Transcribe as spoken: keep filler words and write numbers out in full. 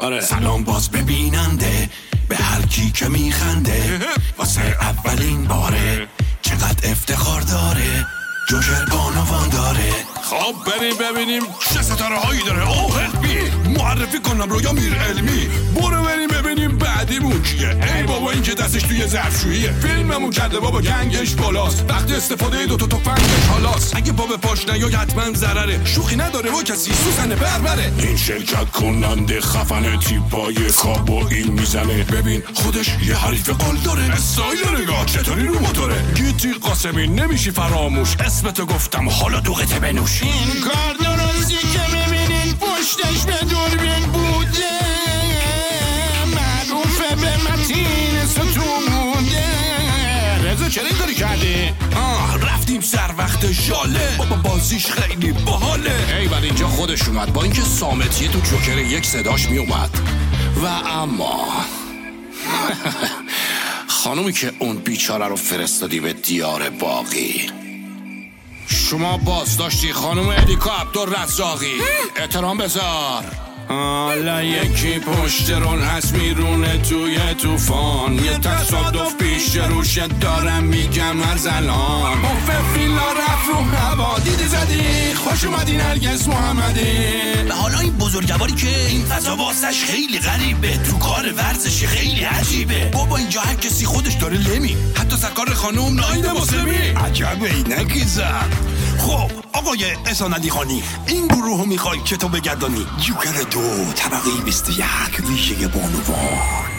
آره. سلام باز ببیننده به هر کی که میخنده واسه اولین باره چقدر افتخار داره جوکر بانوان داره. خب بریم ببینیم چه ستاره هایی داره. اوه هلپی معرفی کنم رویا میر علمی. برو بریم ببینیم بعدیمون کیه. ای بابا این که دستش توی ظرفشوییه. فیلممون کرده بابا گنگش بالاست. وقت استفاده دو تا تفنگش حالاست. اگه پا به پاش نیای حتما ضرره. شوخی نداره و کسی سوزن بربره. این شرکت کننده خفن تیپای کابو این میزنه. ببین خودش یه حریف قول داره. استایل نگاه چطوری رو موتوره. گیتی قاسمی نمیشی فراموش. اسمتو گفتم حالا دوغته بنوش. این کار درستی که میبینین پشتش به دوربین بوده معروفه به متین ستوده. رضا چرا این کاری کردی؟ آه رفتیم سر وقت ژاله. بابا بازیش خیلی باحاله. ای ولی اینجا خودش اومد با اینکه سامتیه تو جوکر یک صداش میومد. و اما خانومی که اون بیچاره رو فرستادی به دیار باقی. شما باز داشتی خانم ادیکا عبدالرزاقی. احترام بذار. حالا یکی پشت رول هست میرونه توی توفان. یه تصادف پیش روشه دارم میگم از الان. بفه فیلا رفت رو هوا دیدی زدی خوش اومدی نرگس محمدی. و حالا این بزرگواری که این فضا واسش خیلی غریبه. تو کار ورزش خیلی عجیبه. بابا اینجا هر کسی خودش داره لمی. حتی سرکار خانوم نایده مسلمی. عجبه اینکی زد. خب آقای احسان علی خانی این گروه رو میخوای که تو بگردانی. جوکر دو طبقه بیست و یک ویژه بانوان.